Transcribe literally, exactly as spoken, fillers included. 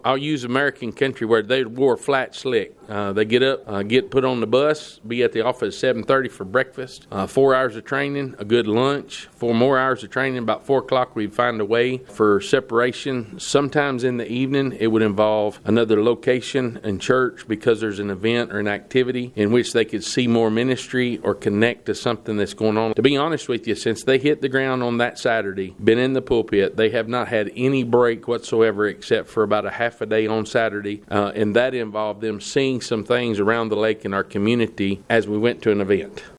I'll use American Country where they wore flat slick. Uh, they get up, uh, get put on the bus, be at the office at seven thirty for breakfast, uh, four hours of training, a good lunch, four more hours of training. About four o'clock, we'd find a way for separation. Sometimes in the evening, it would involve another location in church because there's an event or an activity in which they could see more ministry or connect to something that's going on. To be honest with you, since they hit the ground on that Saturday, been in the pulpit, they have not had any break whatsoever except for about a half a day on Saturday, uh, and that involved them seeing some things around the lake in our community as we went to an event.